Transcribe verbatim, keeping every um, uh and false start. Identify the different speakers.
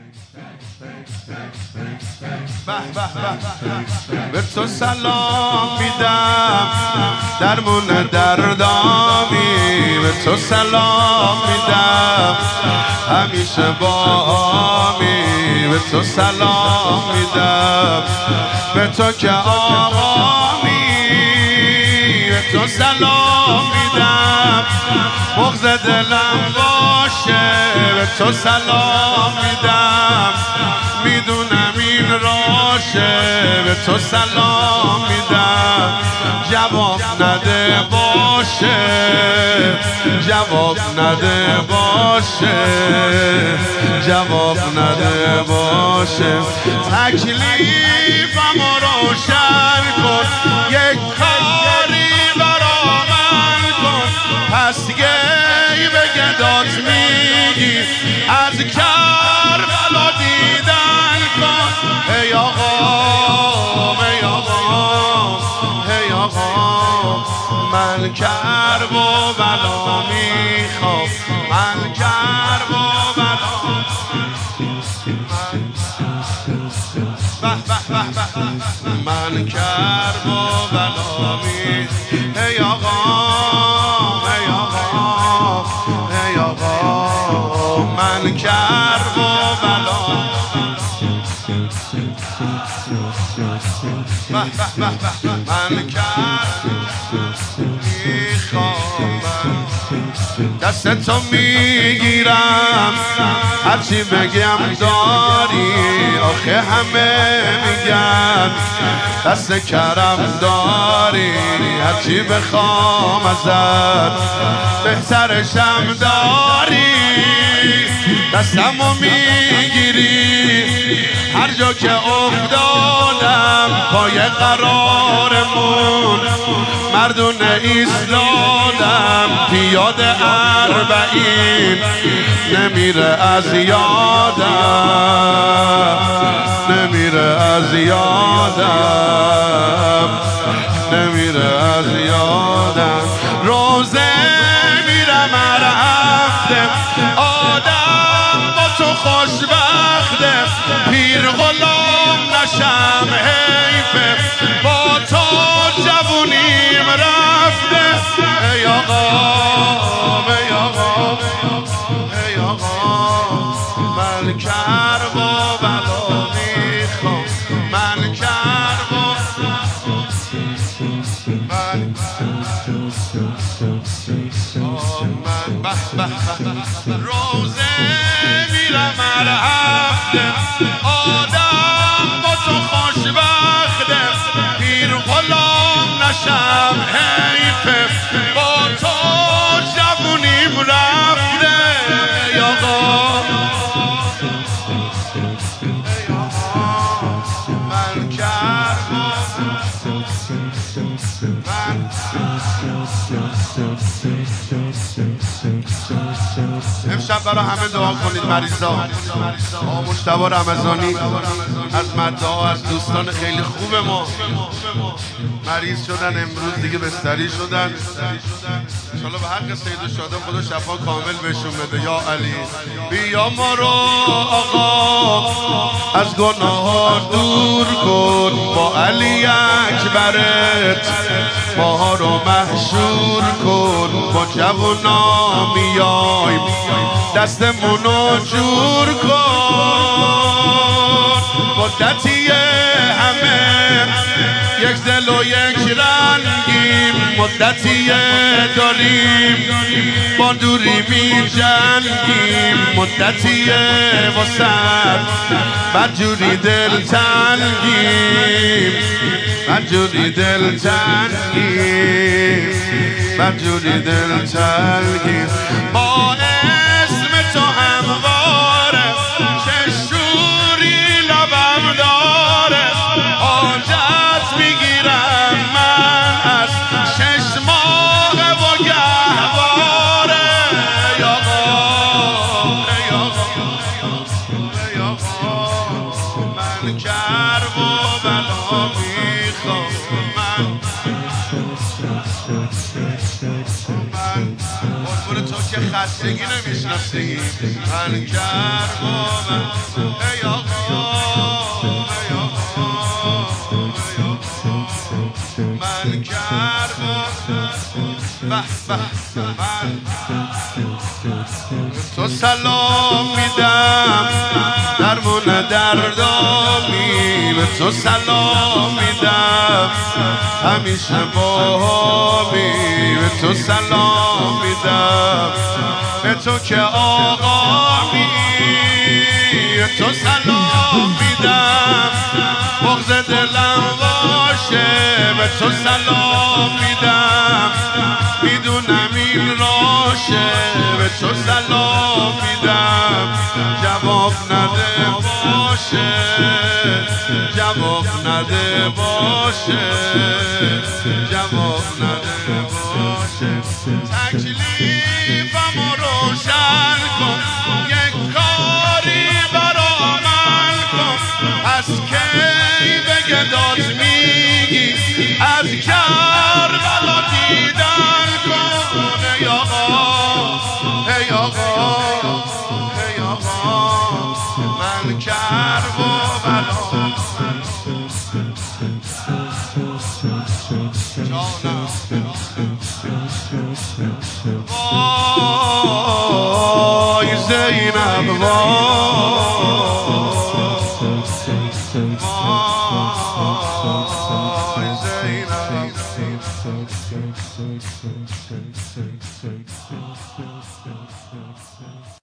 Speaker 1: به تو سلام میدم درمون دردامی، به تو سلام میدم همیشه بامی، به تو سلام میدم به تو که آقامی، به تو سلام میدم بغض دلم باشه، به تو سلام میدم میدونم این راشه، به تو سلام میدم جواب نده باشه، جواب نده باشه، جواب نده باشه. تکلیفم روشن کن، یک کاری برا من کن، پس گی به گدات میگی از کربلا دیدن کن. ای آقا ای آقا ای آقا من کرب و بلا میخوام، من کرب و بلا من کرب و بلا می. ای آقا ای آقا ای آقا من کرب و بلا من کرب میخوام، دست تو میگیرم هرچی بگم داری، آخه همه میگن دست کرم داری، هرچی بخوام ازت بهترشم داری، دستمو میگیری هر جا که افتادم پای قرارمون مردون ایستادم، پیاده اربعین نمیره از یادم، نمیره از یادم، نمیره از یادم. روزه میرم هر هفته آدم با تو خوشبخته، پیر غلام نشم حیفه با تو جوونیم رفته. ای آقا ای آقا ای آقا من کرب و بلا میخوام، من کرب و من روزه میرم هر هفته آدم با تو خوشبخته، پیر غلام نشم حیفه با تو جوونیم رفته. ای آقا ای آقا من کرب من امشب برای همه دعا کنید. مریضا آقا مجتبی رمضانی از مدعا از دوستان خیلی خوب ما مریض شدن، امروز دیگه بستری شدن. انشالله به حق سید الشهدا خدا شفا کامل بهشون بده. یا علی بیا ما رو آقا از گناه دور کن، با علی اکبرت ماها رو محشور کن، با جوونا میایم دستمونو جور کن. مدتی همه یک دل و یک رنگیم، مدتی داریم با دوری می جنگیم، مدتی وسط بدجوری دل تنگیم، بدجوری دل تنگیم، بدجوری دل تنگیم. با اسم تو همواره چه شوری لبم داره، حاجت میگیرم من از شش ماه و گهواره. ای آقا ای آقا ای آقا من کرب و بلا میخوام، من من قربون تو که که خستگی نمیشناستی من کرد با من ای آقا ای آقا من کرد با من به به من تو سلام میدم درمون دردامی به تو سلام میدم همیشه باهامی به تو سلام میدم به تو که آقامی به تو سلام میدم بغض دلم باشه به تو سلام میدم میدونم این راشه به تو سلام میدم جواب نده باشه جواب نده باشه جواب نده باشه تکلیفمو روشن کن یک کاری برا من کن از کی به گدات میگی از کربلا دیدن کن ای آقا ای آقا ای آقا من کربلا وای زینب وای زینب